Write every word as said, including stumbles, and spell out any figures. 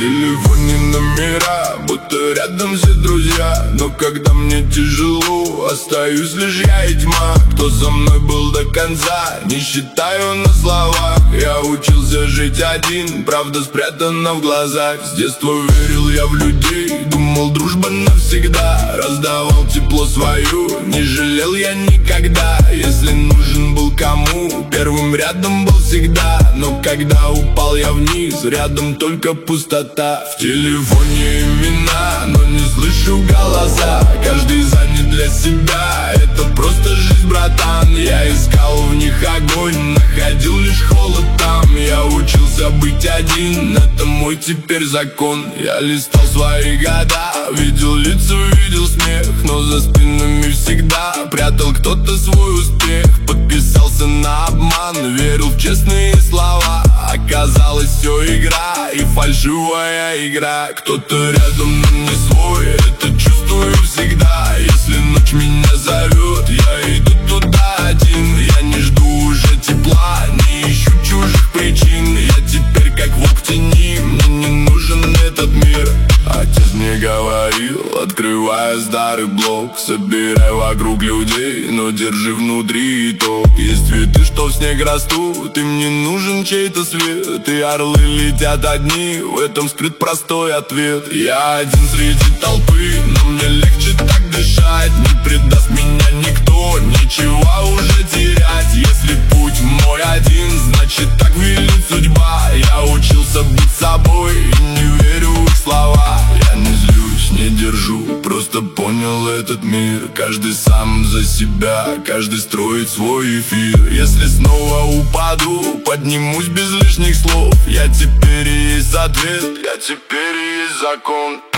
телефоне номера, будто рядом все друзья. Но когда мне тяжело, остаюсь лишь я и тьма. Кто со мной был до конца, не считаю на словах. Я учился жить один, правда спрятана в глазах. С детства верил я в людей, думал дружба навсегда. Раздавал тепло свое, не жалел я никогда. Если нужен был кому, первым рядом был всегда. Но когда упал я вниз, рядом только пустота. В телефоне имена, но не слышу голоса. Каждый занят для себя, это просто жизнь, братан. Я искал в них огонь, находил лишь холод там. Я учился быть один, это мой теперь закон. Я листал свои года, видел лица, видел смех. Но за спинами всегда прятал кто-то свой успех. Подписался на обман, верил в честные слова. Оказалось все игра и фальшивая игра. Кто-то рядом, но не свой, это чувствую всегда. Если ночь меня зовет, я иду туда один. Я не жду уже тепла, не ищу чужих причин. Я теперь как волк в тени, мне не нужен этот мир. Отец мне говорил, открывая старый блок: собирай вокруг людей, но держи внутри итог. Есть цветы, что в снег растут, им не нужен чей-то свет. И орлы летят одни, в этом скрыт простой ответ. Я один среди толпы, но мне легче так дышать. Не предаст меня никто, ничего уже терять. Если путь мой один, значит так велит судьба. Я учился быть собой и не верю в их слова. Я не злюсь, не держу, просто понял этот мир. Каждый сам за себя, каждый строит свой эфир. Если снова упаду, поднимусь без лишних слов. Я теперь и есть ответ, я теперь и есть закон.